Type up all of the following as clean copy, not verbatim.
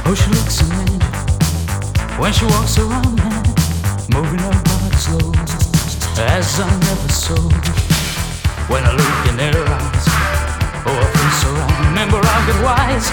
Oh, she looks an angel when she walks around me, moving her body slow, as I never saw. When I look in her eyes, oh, I feel so right. Remember, I get wise.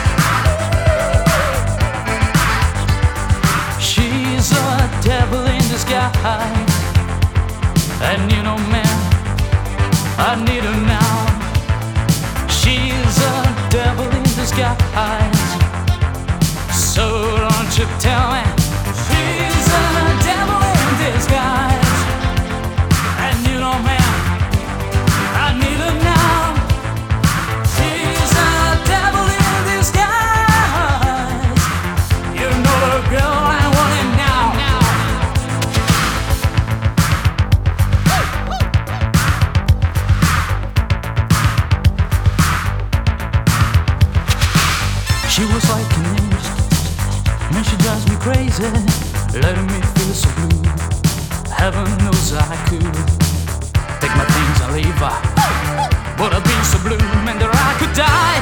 She's a devil in disguise, and you know, man, I need her now. She's a devil in disguise, so don't you tell me she's a devil in disguise. And you know, man, I need her now. She's a devil in disguise. You know the girl I want it now. She was like an angel, man, she drives me crazy, letting me feel so blue. Heaven knows I could take my things and leave her, but I've been so blue, man, that I could die.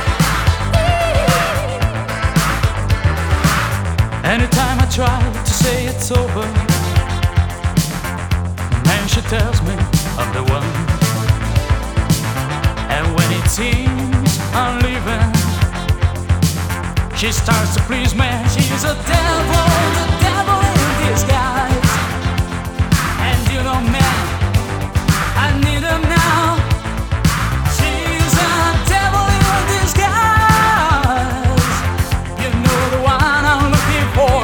Anytime I try to say it's over, man, she tells me I'm the one. And when it seems I'm leaving, she starts to please me. She's a devil in disguise. And you know, man, I need her now. She's a devil in disguise. You know the one I'm looking for.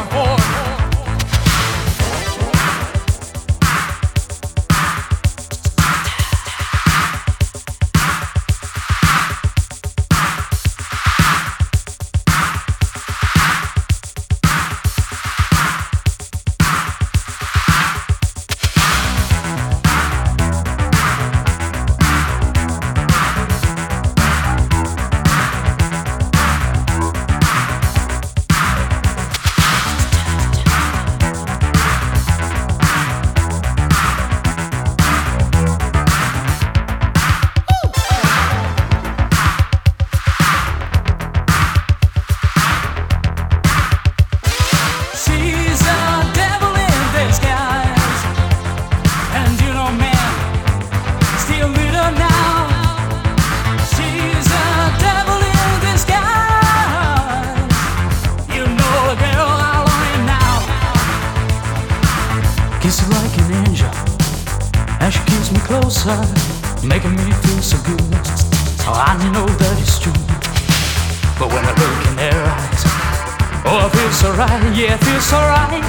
Kiss her like an angel, and she keeps me closer, making me feel so good. Oh, I know that it's true, but when I look in her eyes, oh, I feel so right, yeah, I feel so right.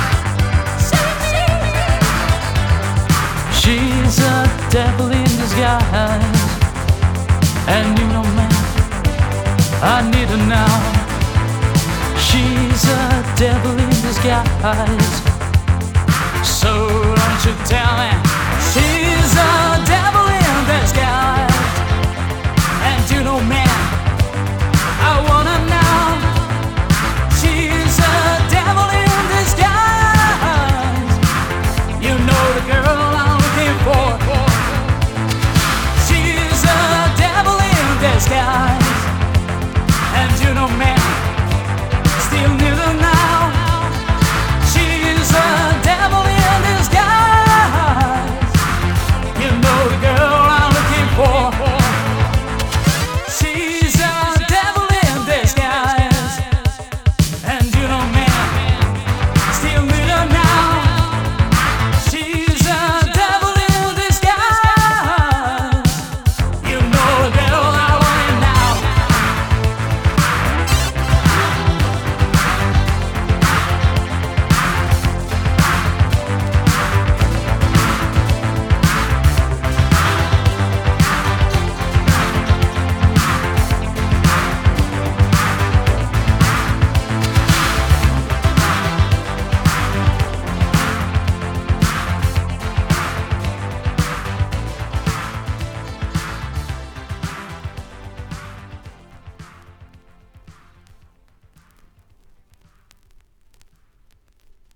She's a devil in disguise, and you know, man, I need her now. She's a devil in disguise, so don't you tell me she's a